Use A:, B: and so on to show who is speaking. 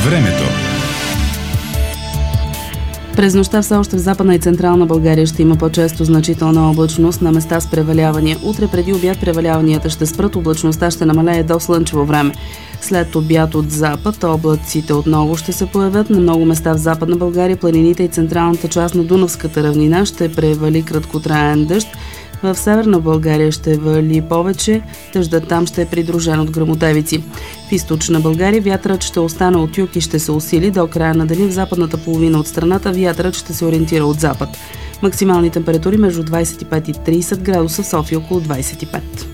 A: Времето.
B: През нощта все още в Западна и Централна България ще има по-често значителна облачност, на места с превалявания. Утре преди обяд преваляванията ще спрат, облачността ще намалее до слънчево време. След обяд от запад облаците отново ще се появят. На много места в Западна България, планините и централната част на Дунавската равнина ще превали краткотраен дъжд. В Северна България ще вали повече, дъждът там ще е придружен от гръмотевици. В Източна България вятърът ще остане от юг и ще се усили. До края на деня в западната половина от страната вятърът ще се ориентира от запад. Максимални температури между 25 и 30 градуса, в София около 25.